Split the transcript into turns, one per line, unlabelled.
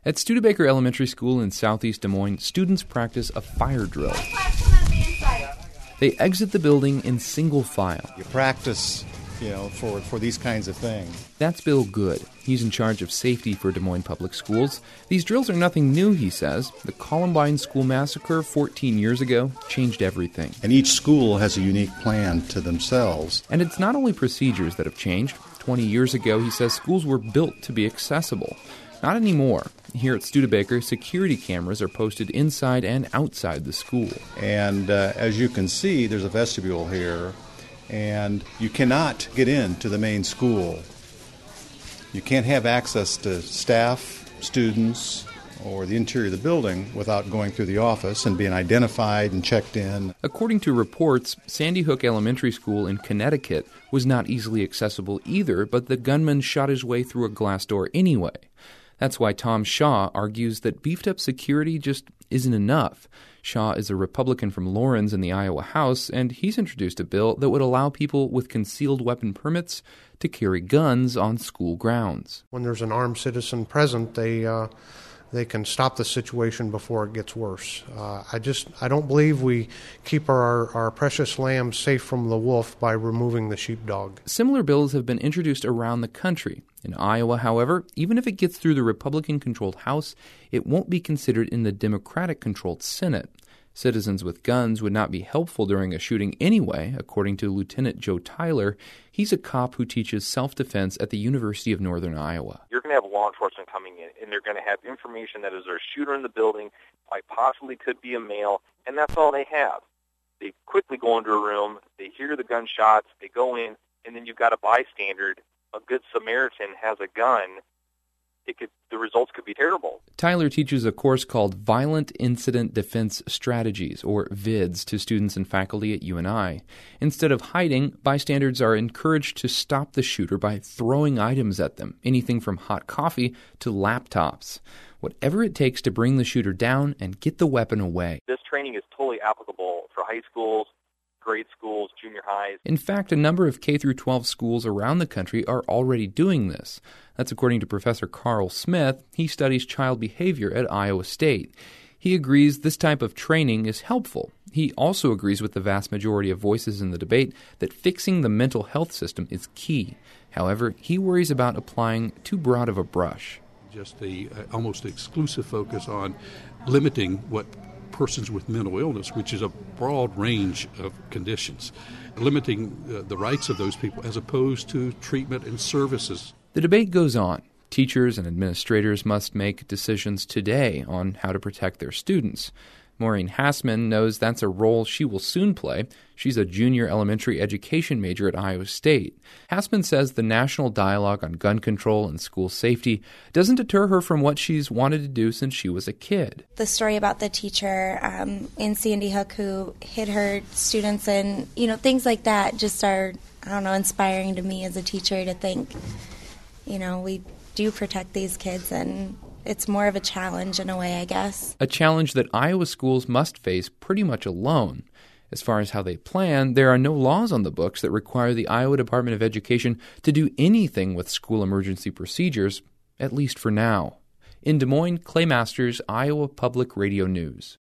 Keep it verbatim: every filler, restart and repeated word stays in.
At Studebaker Elementary School in southeast Des Moines, students practice a fire drill. They exit the building in single file.
You practice, you know, for, for these kinds of things.
That's Bill Good. He's in charge of safety for Des Moines Public Schools. These drills are nothing new, he says. The Columbine School Massacre fourteen years ago changed everything.
And each school has a unique plan to themselves.
And it's not only procedures that have changed. twenty years ago, he says, schools were built to be accessible. Not anymore. Here at Studebaker, security cameras are posted inside and outside the school.
And uh, as you can see, there's a vestibule here, and you cannot get into the main school. You can't have access to staff, students, or the interior of the building without going through the office and being identified and checked in.
According to reports, Sandy Hook Elementary School in Connecticut was not easily accessible either, but the gunman shot his way through a glass door anyway. That's why Tom Shaw argues that beefed-up security just isn't enough. Shaw is a Republican from Laurens in the Iowa House, and he's introduced a bill that would allow people with concealed weapon permits to carry guns on school grounds.
When there's an armed citizen present, they uh, they can stop the situation before it gets worse. Uh, I just I don't believe we keep our, our precious lambs safe from the wolf by removing the sheepdog.
Similar bills have been introduced around the country. In Iowa, however, even if it gets through the Republican-controlled House, it won't be considered in the Democratic-controlled Senate. Citizens with guns would not be helpful during a shooting anyway, according to Lieutenant Joe Tyler. He's a cop who teaches self-defense at the University of Northern Iowa.
You're going to have law enforcement coming in, and they're going to have information that is there a shooter in the building, quite possibly could be a male, and that's all they have. They quickly go into a room, they hear the gunshots, they go in, and then you've got a bystander. A good Samaritan has a gun. It could, the results could be terrible.
Tyler teaches a course called Violent Incident Defense Strategies, or V I D S, to students and faculty at U N I. Instead of hiding, bystanders are encouraged to stop the shooter by throwing items at them, anything from hot coffee to laptops. Whatever it takes to bring the shooter down and get the weapon away.
This training is totally applicable for high schools, grade schools, junior highs.
In fact, a number of K through twelve schools around the country are already doing this. That's according to Professor Carl Smith. He studies child behavior at Iowa State. He agrees this type of training is helpful. He also agrees with the vast majority of voices in the debate that fixing the mental health system is key. However, he worries about applying too broad of a brush.
Just the uh, almost exclusive focus on limiting what persons with mental illness, which is a broad range of conditions, limiting uh, the rights of those people as opposed to treatment and services.
The debate goes on. Teachers and administrators must make decisions today on how to protect their students. Maureen Hassman knows that's a role she will soon play. She's a junior elementary education major at Iowa State. Hassman says the national dialogue on gun control and school safety doesn't deter her from what she's wanted to do since she was a kid.
The story about the teacher um, in Sandy Hook who hit her students and, you know, things like that just are, I don't know, inspiring to me as a teacher to think, you know, we do protect these kids, and it's more of a challenge in a way, I guess.
A challenge that Iowa schools must face pretty much alone. As far as how they plan, there are no laws on the books that require the Iowa Department of Education to do anything with school emergency procedures, at least for now. In Des Moines, Clay Masters, Iowa Public Radio News.